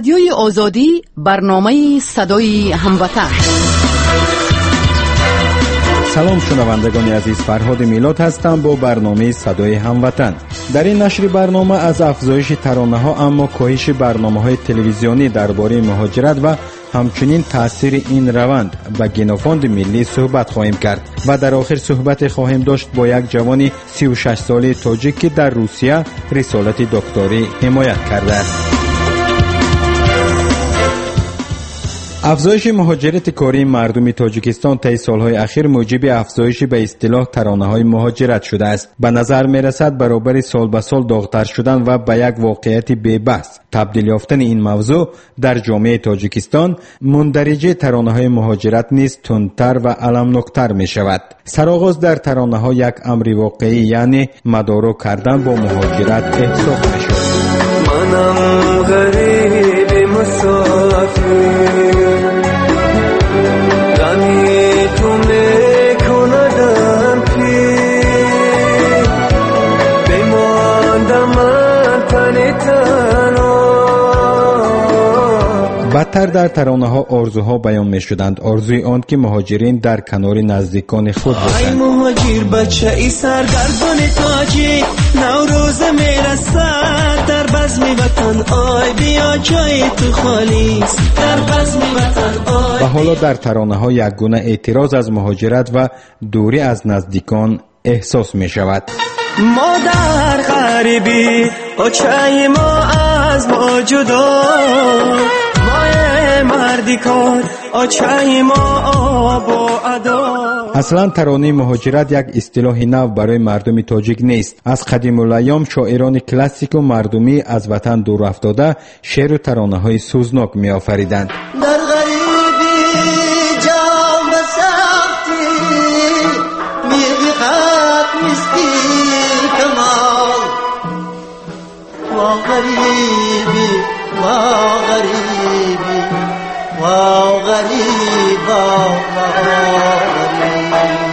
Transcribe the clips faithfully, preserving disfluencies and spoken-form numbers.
رادیوی آزادی، برنامه صدای هموطن. سلام شنوندگان عزیز، فرهاد میلاد هستم با برنامه صدای هموطن. در این نشر برنامه از افزایش ترانه‌ها اما کاهش برنامه‌های تلویزیونی درباره مهاجرت و همچنین تاثیر این روند به گنوفاند ملی صحبت خواهیم کرد و در آخر صحبت خواهیم داشت با یک جوان سی و شش ساله تاجیک که در روسیه رسالت دکتری حمایت کرده است. افزایش مهاجرت کاری مردم تاجیکستان طی سالهای اخیر موجب افزایش به اصطلاح ترانه‌های مهاجرت شده است. به نظر می‌رسد برابر سال به سال داغ‌تر شدن و به یک واقعیت بی‌بحث تبدیل یافتن این موضوع در جامعه تاجیکستان، مندرجه ترانه‌های مهاجرت نیز تندتر و المناک‌تر می‌شود. سرآغاز در ترانه‌ها یک امر واقعی یعنی مدارا کردن با مهاجرت احساس می‌شود. منم غریب مسافر بدتر در ترانه‌ها آرزوها بیان می‌شدند، آرزوی آن که مهاجرین در کنار نزدیکان خود باشند. ای مهاجر بچه ای سرگردان تاجیک، نوروز میرسد در بزم وطن، آی بیا جای تو خالی است در بزم وطن آی. و حالا در ترانه‌ها یک گونه اعتراض از مهاجرت و دوری از نزدیکان احساس می‌شود. ما در غریبی آچه ما از ما جدا، مردی کار آچه ما آب و ادا. اصلا ترانه مهاجرت یک اصطلاح نو برای مردم تاجیک نیست. از قدیم الایام شاعران کلاسیک و مردمی از وطن دور افتاده شعر و ترانه های سوزناک می آفریدند. در غریبی جام بسختی میگی خط مسکی کمال، ما غریبی ما غریبی واو غریب واو غریب.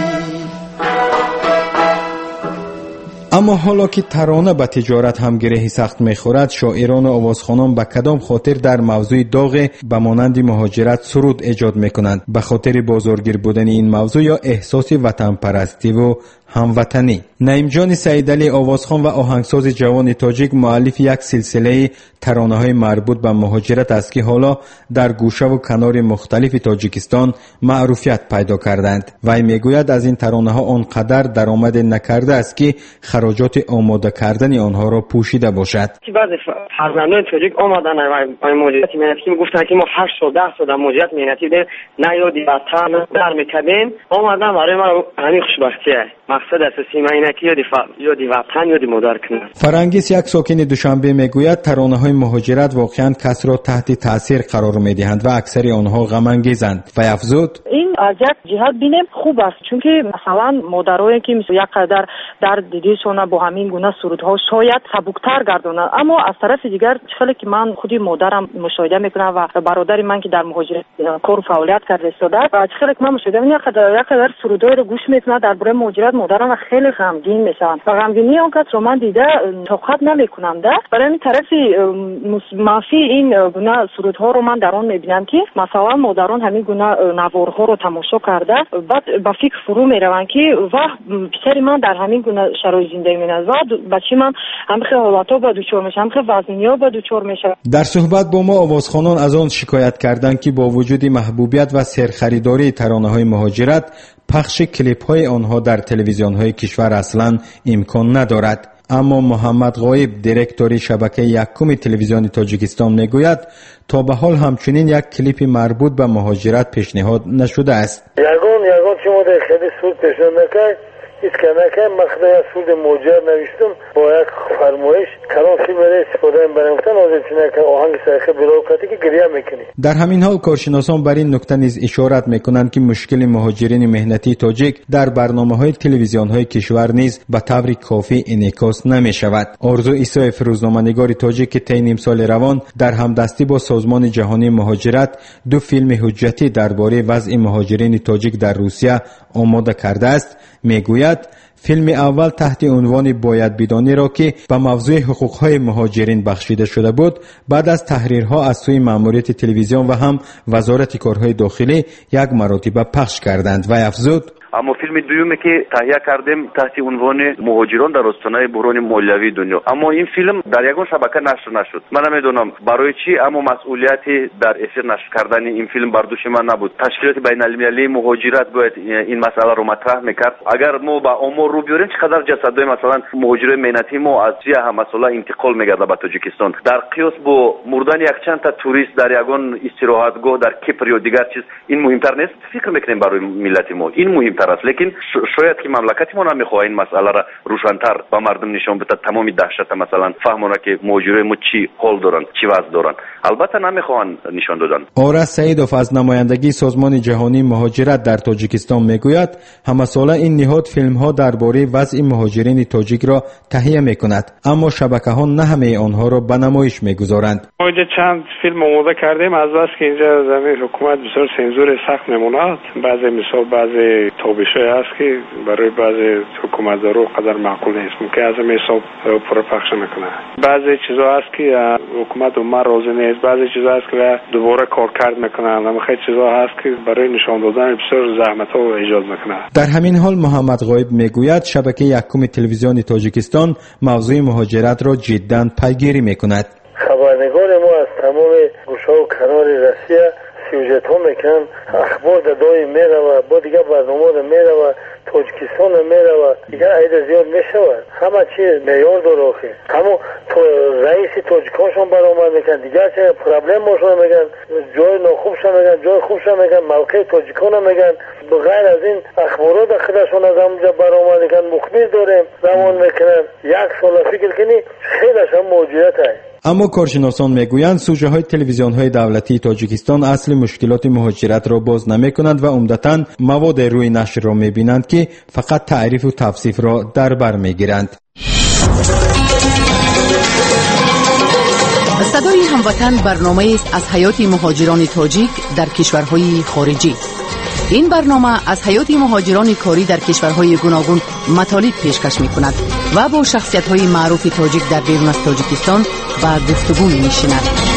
اما حالا که ترانه به تجارت هم گره سخت میخورد، شاعران و آوازخوانان به کدام خاطر در موضوع داغ به مانند مهاجرت سرود ایجاد میکنند؟ به خاطر بازارگیر بودن این موضوع یا احساس وطن پرستی و هموطنی؟ نعیم جان سیدعلی آوازخوان و آهنگساز جوان تاجیک مؤلف یک سلسله ترانه‌های مربوط به مهاجرت است که حالا در گوشه و کنار مختلف تاجیکستان معروفیت پیدا کردند. وی میگوید از این ترانه‌ها آنقدر درآمد نکرده است که خراجات آماده کردن آنها را پوشیده باشد. بعضی فرزندان تاجیک آمدن و مهاجرت مهنتی میگفتن که ما هشت سال ده سال در مهاجرت مهنتی ده نه یادی وطن در میکردیم، آمدن برای ما همین خوشبختیه. مقصد اساسی من اینه که یادی یادی وطن یادی مادر کنن. فرنگیس یک ساکن دوشنبه میگوید ترانه‌های مهاجرت واقعا کس را تحت تاثیر قرار میدهند و اکثر آنها غم انگیزند. و افزود این از یک جهت بینیم خوب است، چون که مثلا مادرایی که مثل یک قدر در دیدشون با همین گونه سرودها شاید سبکتر گردونند، اما از طرف دیگر خیلی که من خودی مادرم مشاهده میکنم و برادر من که در مهاجرت کار و فعالیت کرده استاده و خیلی که من مشاهده میکنم یک قدر یک قدر سرودای رو گوش میکنم درباره مهاجرت مادرم خیلی غمگین میشن و غمگینی اون کس رو من دیده توقف نمیکنم. ده برای این طرف منفی این گونه سرودها رو من در آن میبینم که مثلا مادران همین گونه نوارها رو تماشا کرده بعد با فکر فرو میروند که واه پسر من در همین گونه شرایط زندگی میکنه و بچه من هم خیلی حالتا با دچار میشه، هم خیلی وزنیا با دچار میشه. در صحبت با ما آوازخوانان از آن شکایت کردند که با وجود محبوبیت و سرخریداری ترانه‌های مهاجرت پخش کلیپ‌های آنها در تلویزیون‌های کشور اصلاً امکان ندارد. اما محمد غایب دیرکتوری شبکه یکم تلویزیون تاجیکستان میگوید تا به حال همچنین یک کلیپ مربوط به مهاجرت پیشنهاد نشده است. یگان یگان که ما در خیلی سود پیشنهاد نکرد هیچ که نکرد مقدار سود مهاجرت نوشتم با یک فرمایش کلان فیلم را استفاده برنگفتن آزید چنه که آهنگ سرخه بلاو کتی که گریه میکنی. در همین حال کارشناسان بر این نکته نیز اشارت میکنند که مشکل مهاجرین مهنتی تاجیک در برنامه‌های تلویزیون‌های کشور نیز به طور کافی انعکاس نمی‌شود. آرزو ایسایف روزنامه‌نگار تاجیک که طی نیم سال روان در همدستی با سازمان جهانی مهاجرت دو فیلم حجتی درباره وضع مهاجرین تاجیک در روسیه آماده کرده است، میگوید میگوید فیلم اول تحت عنوان باید بدانی را که به موضوع حقوق‌های مهاجرین بخشیده شده بود، بعد از تحریرها از سوی ماموریت تلویزیون و هم وزارت کارهای داخلی یک مرتبه پخش کردند و افزود: اما فیلم دومی که تهیه کردیم تحت عنوان مهاجران در آستانه بحران مالیوی دنیا، اما این فیلم در یگان شبکه نشر نشد. من نمیدونم برای چی، اما مسئولیتی در افر نشر کردن این فیلم بر دوش من نبود. تشکیلات بین المللی مهاجرت باید این مسئله رو مطرح میکرد. اگر ما با آمار رو بیاریم چقدر جسدای مثلا مهاجرای مهنتی ما از جای هم مثلا انتقال میگرده به تاجیکستان، در قیاس با مردن یک چند تا توریست در یگان استراحتگاه در کیپر یا دیگر چیز، این مهمتر نیست؟ فکر میکنیم برای ملت ما این مهمتر است. لیکن شاید که مملکت ما نمیخواد این مسئله را روشن‌تر به مردم نشان بده، تمام دهشت مثلا فهمونه که مهاجرای ما چی حال دارن، چی وضع دارن. البته نمیخوان نشان دادن. آرش سعیدوف از نمایندگی سازمان جهانی مهاجرت در تاجیکستان میگوید همه ساله این نهاد فیلم‌ها درباره وضع مهاجرین تاجیک را تهیه میکند، اما شبکه‌ها نه همه آنها را به نمایش میگذارند. ما اینجا چند فیلم آماده کردیم، از بس که اینجا زمین حکومت بسیار سنزور سخت میموند. بعضی مثال بعضی تابش‌های هست که برای بعضی حکومتدارو قدر معقول نیست، ممکن از این حساب پر پخش نکنه. بعضی چیزا هست که حکومت عمر راضی نیست، بعضی چیزا هست که دوباره کارکرد میکنن، اما خیلی چیزا هست که برای نشان دادن بسیار زحمت‌ها ایجاد میکنه. در همین حال محمد غایب میگوید شبکه یکم تلویزیون تاجیکستان موضوع مهاجرت را جداً پیگیری میکند. خبرنگار ما از تمام گوشه و کنار روسیه سیوژت ها میکنن، اخبار دادای میره و با دیگه برنامه دا میره و تاجیکستان میره و دیگه عید زیاد میشه و همه چی میار داره آخه. همه تو رئیس تاجیکانشون برآمد میکن، دیگه چه پرابلم باشون میگن، جای ناخوبشون میگن، جای خوبشون میگن، موقع تاجیکان میگن. بغیر از این اخبارات خودشون از همونجا برآمد میکن، مخبر داریم زمان میکنن. یک سال فکر کنی خیلیش هم موجودیت هست. اما کارشناسان میگویند سوژه های تلویزیون های دولتی تاجیکستان اصل مشکلات مهاجرت را باز نمی کنند و عمدتاً مواد روی نشر را می بینند که فقط تعریف و توصیف را در بر می گیرند. صدای هموطن برنامه است از حیات مهاجران تاجیک در کشورهای خارجی. این برنامه از حیات مهاجران کاری در کشورهای گوناگون مطالب پیشکش می کند و با شخصیت های معروف تاجیک در بیرون از تاجیکستان با گفتگو می نشیند.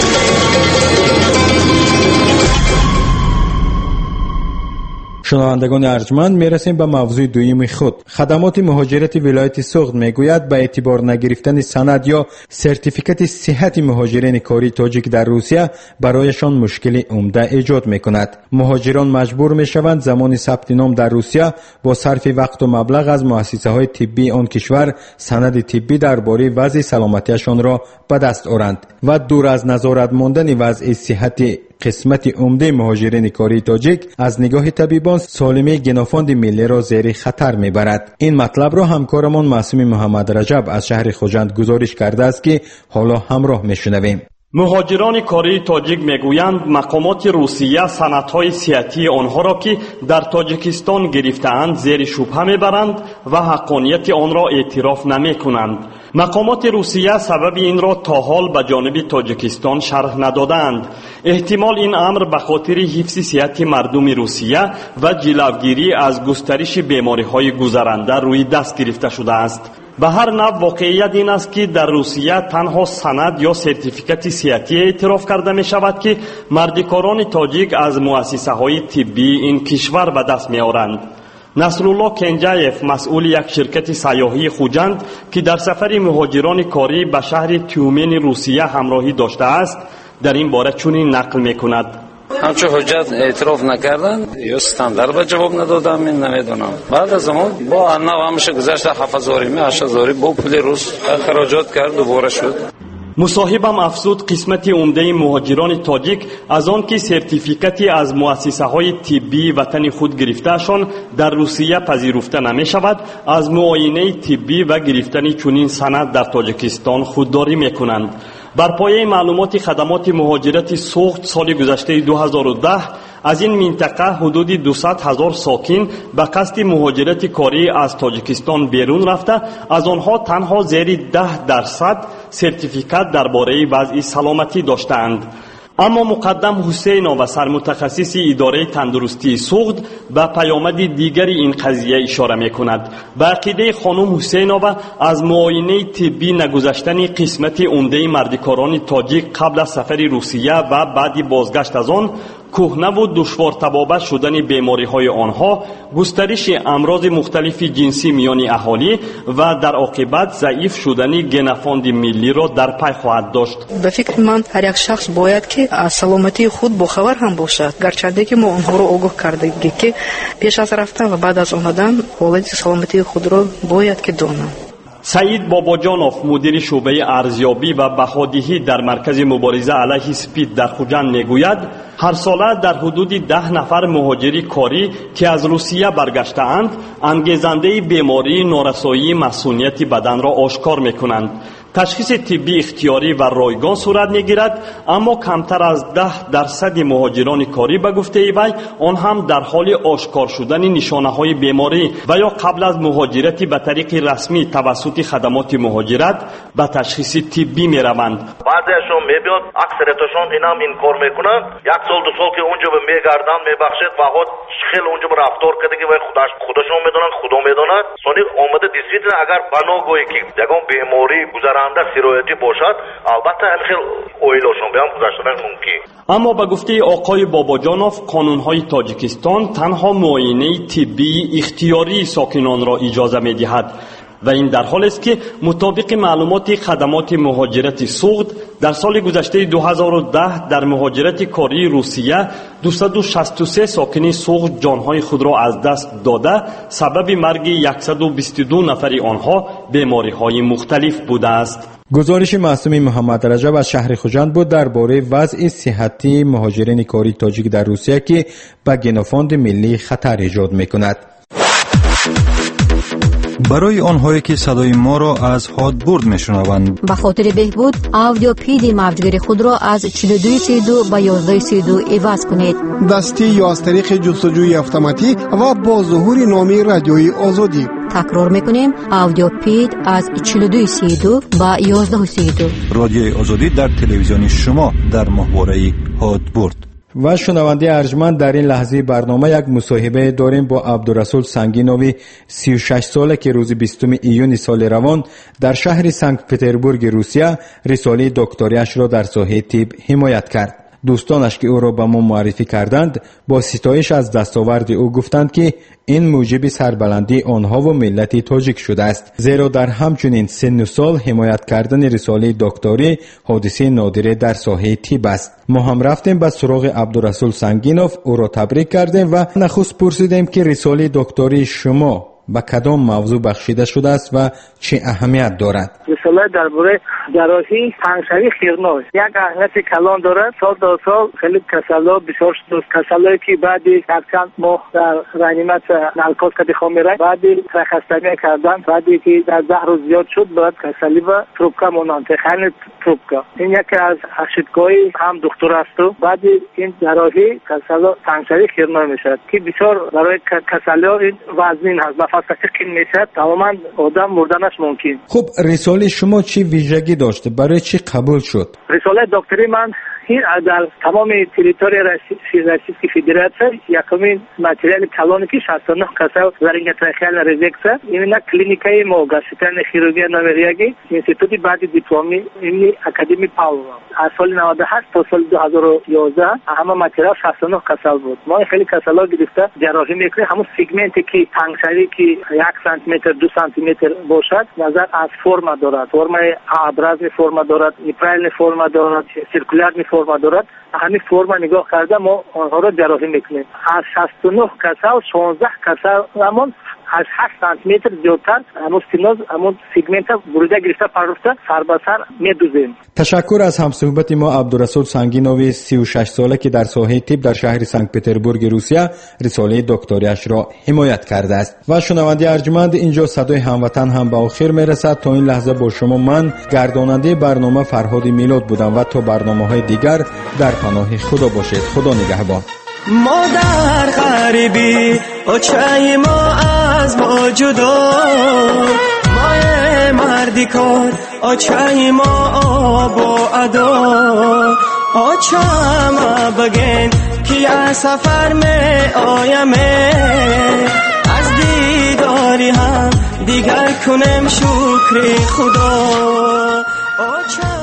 شنوندگان ارجمند، میرسیم به موضوع دویم خود. خدمات مهاجرت ولایت سوخت میگوید به اعتبار نگرفتن سند یا سرتیفیکت صحت مهاجرین کاری تاجیک در روسیه برایشان مشکل عمده ایجاد میکند. مهاجران مجبور میشوند زمان ثبت نام در روسیه با صرف وقت و مبلغ از مؤسسه های طبی آن کشور سند طبی درباره وضع سلامتیشان را به دست آورند و دور از نظارت ماندن وضع صحت قسمت عمده مهاجرین کاری تاجیک از نگاه طبیبان سالمی گنافاند ملی را زیر خطر میبرد. این مطلب را همکارمان معصوم محمد رجب از شهر خوجند گزارش کرده است که حالا همراه میشنویم. مهاجران کاری تاجیک میگویند مقامات روسیه سندهای صحتی آنها را که در تاجیکستان گرفته‌اند زیر شبهه میبرند و حقانیت آن را اعتراف نمیکنند. مقامات روسیه سبب این را تا حال به جانب تاجیکستان شرح ندادند. احتمال این امر به خاطر حفظ صحت مردم روسیه و جلوگیری از گسترش بیماری‌های گذرنده روی دست گرفته شده است. به هر نوع واقعیت این است که در روسیه تنها سند یا سرتیفیکت صحتی اعتراف کرده می شود که مردکاران تاجیک از مؤسسه های طبی این کشور به دست می آورند. نصرالله کنجایف مسئول یک شرکت سیاحی خوجند که در سفر مهاجران کاری به شهر تیومن روسیه همراهی داشته است در این باره چنین نقل می کند. همچون حجت اعتراف نکردن یا ستاندر به جواب ندادن، من نمیدونم. بعد از اون با انو همشه گذشت هفت هزاری می هشت هزاری با پول روس اخراجات کرد دوباره شد. مصاحبم افزود قسمت عمده مهاجران تاجیک از آن که سرتیفیکتی از مؤسسه های طبی وطن خود گرفتهشان در روسیه پذیرفته نمی شود از معاینه طبی و گرفتن چنین سند در تاجیکستان خودداری می کنند. بر پایه معلومات خدمات مهاجرت سوخت سال گذشته دو هزار و ده از این منطقه حدود دویست هزار ساکن به قصد مهاجرت کاری از تاجیکستان بیرون رفته، از آنها تنها زیر ده درصد سرتیفیکت درباره وضع سلامتی داشتند. اما مقدم حسینова سرمتخصص اداره تندرستی سوخت به پیامد دیگری این قضیه اشاره میکند. به عقیده خانم حسینова از معاینه طبی نگذشتن قسمت عمده مردکاران تاجیک قبل از سفر روسیه و بعد بازگشت از آن، کهنه و دشوار تبابت شدن بیماری های آنها، گسترش امراض مختلف جنسی میان اهالی و در عاقبت ضعیف شدن گنفاند ملی را در پی خواهد داشت. به فکر من هر یک شخص باید که از سلامتی خود باخبر هم باشد، گرچه که ما آنها را آگاه کردگی که پیش از رفتن و بعد از آمدن حالت سلامتی خود را باید که دانند. سعید باباجانوف مدیر شعبه ارزیابی و بهادهی در مرکز مبارزه علیه سپید در خوجند میگوید هر ساله در حدود ده نفر مهاجری کاری که از روسیه برگشته‌اند انگیزنده بیماری نارسایی مسئولیت بدن را آشکار میکنند. تشخیص طبی اختیاری و رایگان صورت میگیرد، اما کمتر از ده درصد مهاجران کاری به گفته وی آن هم در حال آشکار شدن نشانه های بیماری و یا قبل از مهاجرت به طریق رسمی توسط خدمات مهاجرت به تشخیص طبی میروند. بعضیشون میبیاد، اکثریتشون اینم این کار میکنن، یک سال دو سال که اونجا به میگردن میبخشید و خود خیلی اونجا به رفتار کرده که خودش خودشون میدونن، خدا میدونن. سونی اومده دیسیتن اگر بناگویی که یگان بیماری گذرا سیرویتی باشد، البته خیلی اویلوشون بیان گذاشتن ممکن. اما به گفته آقای باباجانوف قانونهای تاجیکستان تنها معاینه طبی اختیاری ساکنان را اجازه میدهد و این در حال است که مطابق معلومات خدمات مهاجرت سوخت در سال گذشته دو هزار و ده در مهاجرت کاری روسیه دویست و شصت و سه ساکن سوخت جانهای خود را از دست داده، سبب مرگ صد و بیست و دو نفر آنها بیماری‌های مختلف بوده است. گزارش معصوم محمد رجب از شهر خوجند بود درباره وضع صحتی مهاجرین کاری تاجیک در روسیه که به گنفاند ملی خطر ایجاد می‌کند. برای آنهایی که صدای ما را از هادبورد میشنوند، به خاطر بهبود آدیو پیدی موجگیر خود را از چهل و دو سی و دو به یازده سی و دو عوض کنید. دستی یا از طریق جستجوی اتوماتیک و با ظهور نامی رادیوی آزادی. تکرار میکنیم، آدیو پید از چهل و دو سی و دو به یازده سی و دو. رادیوی آزادی در تلویزیون شما در ماهواره هادبورد. و شنونده ارجمند، در این لحظه برنامه یک مصاحبه داریم با عبدالرسول سنگینوی، سی و شش ساله که روز بیستم ایون سال روان در شهر سنت پتربورگ روسیه رساله دکتریش را در ساحه طب حمایت کرد. دوستانش که او را به ما معرفی کردند با ستایش از دستاورد او گفتند که این موجب سربلندی آنها و ملت تاجیک شده است، زیرا در همچنین سن و سال حمایت کردن رساله دکتری حادثه نادره در ساحه طب است. ما هم رفتیم به سراغ عبدالرسول سنگینوف، او را تبریک کردیم و نخست پرسیدیم که رساله دکتری شما به کدام موضوع بخشیده شده است و چه اهمیت دارد؟ رساله درباره جراحی تنگسری خیرناز یک اهمیت کلان دارد. سال تا سال خیلی کسلا بسیار شد، کسلایی که بعدی یک چند ماه در رانیمت نلکاس که بخواه میره، بعدی خستگی کردن، بعدی که در ده روز زیاد شد باید کسلی و تروبکا مونان تخیل تروبکا. این یکی از اشتگاهی هم دکتر است و بعدی این جراحی کسلا تنگسری خیرناز میشد که بسیار برای کسلا این وزنین هست، نفس تکین میشد، تماما آدم مردنش ممکن. خب رساله شما چی ویژگی داشته؟ برای چی قبول شد؟ رساله دکتری من این در تمام تریتوری روسیه فدراسیون یکمین ماتریال کلانی که شصت و نه کسا لارینگوتراخیال ریزکس این کلینیکای ما گاسترن خیروگی نوریاگی اینستیتوتی بعد دیپلمی این اکادمی پاول از سال نود و هشت تا سال دو هزار و یازده همه ماتریال شصت و نه کسا بود. ما خیلی کسالا گرفته جراحی میکنیم، همون سگمنتی که تنگسری که یک سانتی متر دو سانتی متر باشد نظر از فرم دارد، فرم ابراز فرم دارد، نیپرال فرم دارد، سیرکولار فرم دارد. همین فرم نگاه کرده ما آنها را جراحی میکنیم. از شصت و نه کسا و شانزده کسا همون از هشت سانتی متر زیادتر همون سینوز همون سگمنت بروده گرفته پرفته سر به سر میدوزیم. تشکر از همصحبت ما عبدالرسول سنگینوی، سی و شش ساله که در ساحه طب در شهر سنت پتربورگ روسیه رساله دکتریش را حمایت کرده است. و شنونده ارجمند، اینجا صدای هموطن هم به آخر میرسد. تا این لحظه با شما من گرداننده برنامه فرهاد میلاد بودم و تا برنامه‌های دیگر در پناه خدا باشید. خدا نگهبان. ما در غریبی اوچای ما از ما جدا، ما مردی کار اوچای ما آب و ادا، آچم بگین که از سفر می آیم از دیداری هم دیگر کنم شکر خدا.